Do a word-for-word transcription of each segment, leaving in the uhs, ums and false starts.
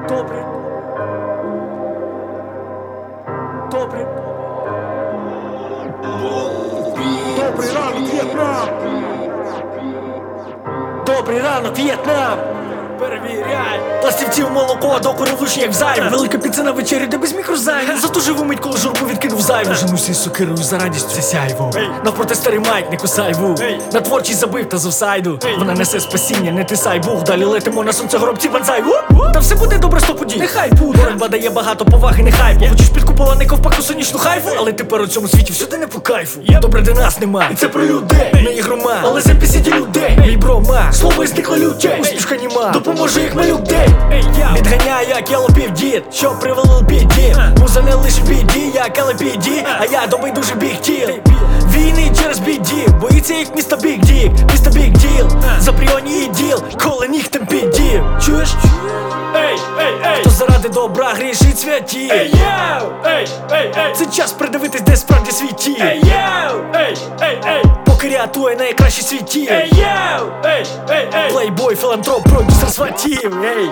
Добрий. Добрий. Добрий ранок, В'єтнам! Добрий ранок, В'єтнам! Перевіряй! Пластівців молоко, докори влучні як зайві. Велика піца на вечері, де без мікрозаймів. Зато живу мить, коли журбу відкинув зайву. Женуся із сокирою за радістю сяйво. Навпроти старий майк, не кусай вух. На творчість забив та з офсайду. Вона несе спасіння, не тисай бух. Далі летимо на сонце горобці банзай. Та все буде добре, сто подій. Нехай буде. Боротьба дає багато поваги, нехай. Хочеш під купола не ковпаку сонячну хайфу. Але тепер у цьому світі всюди не по кайфу. Добре, де нас нема. І це про людей, не ігрома. Але за пісіді людей. Мій брома, слово і зникло людей. Усмішка німа, допоможе як малюк день. Відганяю, як я лопів дід, що привели біді. Муза не лише біді, як елепіді. А я добий дуже біг тіл. Війни через біді, боїться як місто Біг Дік. Місто Біг Діл, за пріоні і діл, коли нігтем піддів. Чуєш? Ей, ей, ей, хто заради добра грішить святі. Ей, йоу, ей, ей, ей, це час придивитись, де справді світі. Ей, йоу, ей, ей, ей, поки рятує найкращі світі. Ей, йоу, ей, ей, ей, плейбой, філантроп, продюсер сватів. Ей,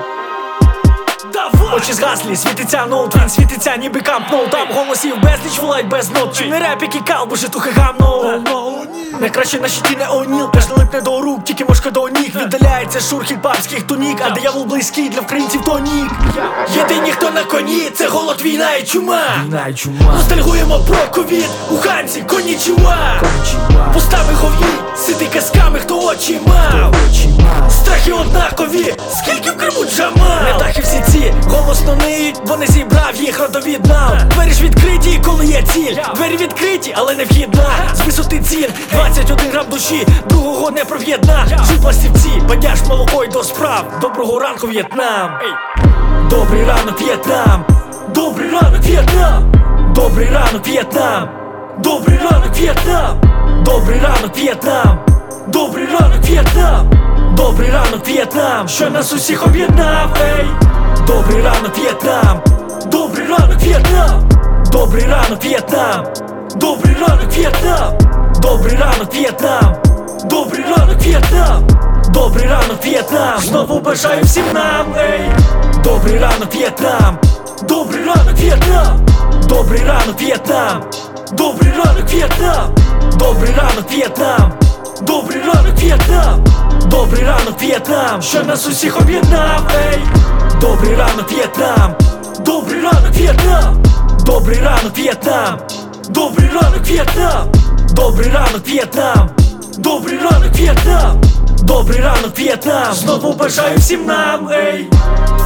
давай! Очі згаслі, світиться ноут, він світиться ніби камп ноут. Там голосів безліч, волають без нот. Чи не реп, який кал, бо житухи гамно. Найкраще на щиті не оніл, теж не липне до рук, тільки мошка до ніг. Віддаляється шурхіт папських тунік, а диявол близький для українців то нік. Єдині, хто на коні, це голод, війна і чума. Війна і чума. Ностальгуємо про ковід, уганці, конічуа. Пустами говні, сиди казками, хто очі мав. Страхи однакові, скільки в Криму джамав. Не дахи всі ці, голосно ниють, бо не зібрав їх родовід нам. Двері ж відкриті, коли є ціль. Двері відкриті, але не вхідна. З висоти цін, двадцять один грам душі, другого не пров'єдна. Жив пластівці, бадяж молоко й до справ. Доброго ранку, В'єтнам. Добрий ранок, В'єтнам. Добрий ранок, В'єтнам. Добрий ранок, В'єтнам. Добрий ранок, В'єтнам. Добрий ранок, В'єтнам. Добрий ранок, В'єтнам. Добрий ранок, В'єтнам, що нас усіх об'єднав, ей. Добрий ранок, В'єтнам. Добрий ранок, В'єтнам. Добрий ранок, В'єтнам. Добрий ранок, В'єтнам. Добрий ранок, В'єтнам. Добрий ранок, В'єтнам. Добрий ранок, В'єтнам. Знову бажаю всім нам, ей. Добрий ранок, В'єтнам. Добрий ранок, В'єтнам. Добрий ранок, В'єтнам. Добрий ранок, В'єтнам. Добрий ранок, В'єтнам. Добрий ранок, В'єтнам. Добрий ранок, В'єтнам, що нас усіх об'єднав, ей. Добрий ранок, В'єтнам. Добрий ранок, В'єтнам. Добрий ранок, В'єтнам. Добрий ранок, В'єтнам. Добрий ранок, В'єтнам. Добрий ранок, В'єтнам. Добрий ранок, В'єтнам. Знову бажаю всім нам, ей.